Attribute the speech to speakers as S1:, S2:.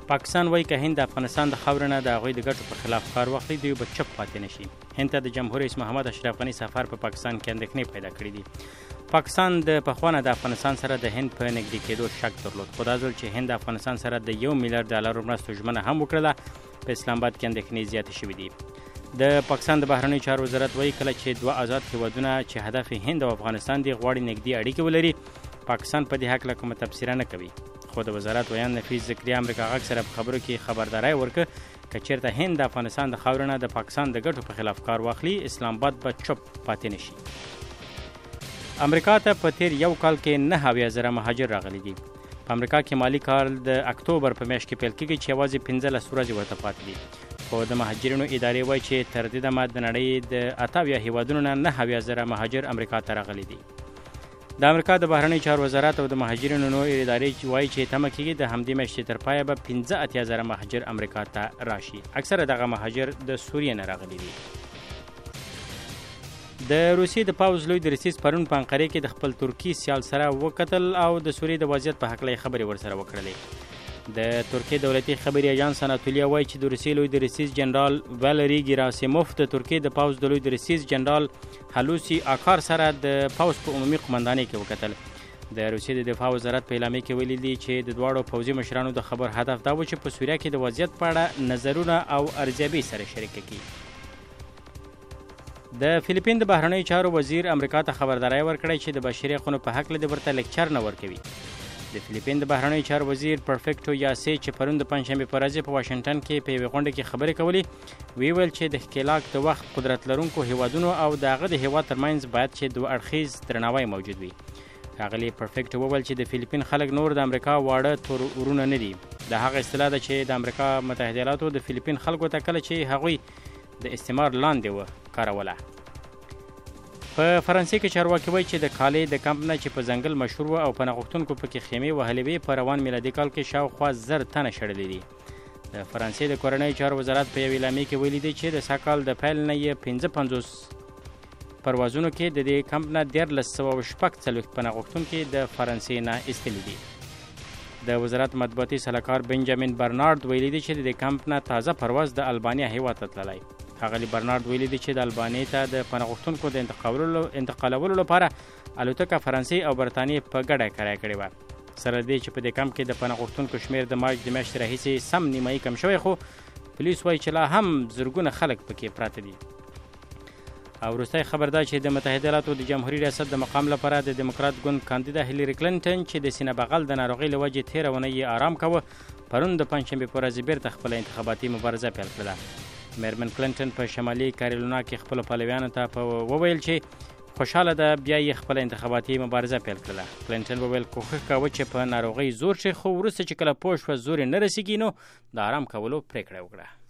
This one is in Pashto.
S1: پاکستان وایي که هند د افغانستان د خاورې نه د هغوی د ګټو په خلاف کار واخلي دوی به چپ پاتې نه شي. هند ته د جمهور رئیس محمد اشرف غني سفر په پاکستان کې اندېښنې پیدا کړې دي. پاکستان د پخوانه د افغانستان سره د هند په نږدې کېدو شک درلود، خو دا ځل چې هند د افغانستان سره د $1 میلیارډ مرستو ژمنه هم وکړله، په اسلام آباد کې اندېښنې زیاتې شوې دي. د پاکستان د بهرنیو چارو وزارت وایي کله چې دوه آزاد هېوادونه چې هدف یې هند او افغانستان دي غواړي نږدې اړیکې ولري، پاکستان په دې هکله کومه تبصره نه کوي. خو د وزارت ویان نفیس ذکریا امریکا غږ سره په خبرو کې خبرداری ورکړه که چېرته هند د افغانستان د خاورې نه د پاکستان د ګټو په خلاف کار واخلي، اسلام آباد به چپ پاتې نه شي. امریکا ته په تیر یو کال کې 9,000 مهاجر راغلي دي. په امریکا کې مالی کال د اکتوبر په میاشت کې پیل کېږي چې یوازې 15 ورځې ورته پاتې دي. خو د مهاجرینو ادارې وایي چې تر دې دمه د نړۍ د 88 هېوادونو نه 9,000 مهاجر امریکا ته راغلي دي. د امریکا د بهرنیو چارو وزارت او د مهاجرینو نور ادارې وایي چې تمه کېږي د همدې میاشتې تر پایه به 85,000 مهاجر امریکا ته راشي. اکثره دغه مهاجر د سوریې نه راغلي دي. د روسیې د پوځ لوی درستیز پرون په انقرې کې د خپل ترکي سیال سره وکتل او د سوریې د وضعیت په هکله خبرې ورسره وکړلې. د ترکیې دولتي خبري اژانس اناتولیا وایي چې د روسیې لوی درستیز جنرال والری ګراسیموف د ترکیې د پوځ د لوی درستیز جنرال هلوسی آکار سره د پوځ په عمومي قمندانۍ کې وکتل. د روسیې د دفاع وزارت په اعلامیه کې ویلي دي چې د دواړو پوځي مشرانو د خبر هدف دا و چې په سوریه کې د وضعیت په اړه نظرونه او ارزیابي سره شریک کړي. د فلیپین د بهرنیو چارو وزیر امریکا ته خبرداری ورکړی چې د بشري حقونو په هکله د ورته لیکچر نه ورکوي. د فلیپین د بهرنیو چارو وزیر پرفیکټو یاسې چې پرون د پنجشنبې په ورځ په واشنګټن کې په یوې غونډه کې خبرې کولې، ویل چې د ښکېلاک د وخت قدرت لرونکو هیوادونو او د هغه د هیواد ترمنځ باید چې دوه اړخیز درناوی موجود وي. ښاغلي پرفیکټو وویل چې د فلیپین خلک نور د امریکا واړه تور ورونه نه دي. د هغه اصطلاح ده چې د امریکا متحده ایالاتو د فلیپین خلکو ته کله چې هغوی د استعمار لاندې و کاروله. په فرانسې کې چارواکي وایي چې د کالې د کمپ نه چې په ځنګل مشهور و او پناه غوښتونکو پکې خیمې وهلې وې په روان میلادي کال کې شاوخوا 1000 تنه شړلې دي. د فرانسې د کورنیو چارو وزارت په یوې اعلامیې کې ویلي دی چې د سږ کال د پیل نه یې 55 پروازونو کې د دې کمپ نه 1340 پناه غوښتونکي د فرانسې نه ایستلي دي. د وزارت مطبوعاتي سلاکار بنجامین برنارد ویلي دی چې د دې کمپ نه تازه پرواز د البانیا هیواد ته تللی. ښاغلي برنارد ویلي دی چې د البانیې ته د پناه غوښتونکو د انتقالولو لپاره الوتکه فرانسې او برطانیې په ګډه کرایه کړې وه. سره دې چې په دې کمپ کې د پناه غوښتونکو شمېر د مارچ د میاشتې راهیسې سم نیمایي کم شوی، خو پولیس وایي چې لا هم زرګونه خلک پکې پراته دي. او وروستی خبر دا چې د متحده ایالاتو د جمهوري ریاست د مقام لپاره د دیموکرات ګوند کاندیده هیلري کلینټن چې د سینه بغل د ناروغۍ له وجې تېره اونۍ یې آرام کوه، پرون د پنجشنبې په ورځ بیرته خپله انتخاباتي مبارزه پیل کړله. میرمن کلینټن په شمالي کارولینا کې خپلو پلویانو ته وویل چې خوشحاله ده بیا یې خپله انتخاباتي مبارزه پیل کړله. کلینټن وویل کوښښ کوه چې په ناروغۍ زور شي، خو وروسته چې کله پوه شوه زور یې نه رسېږي نو د آرام کولو پرېکړه وکړه.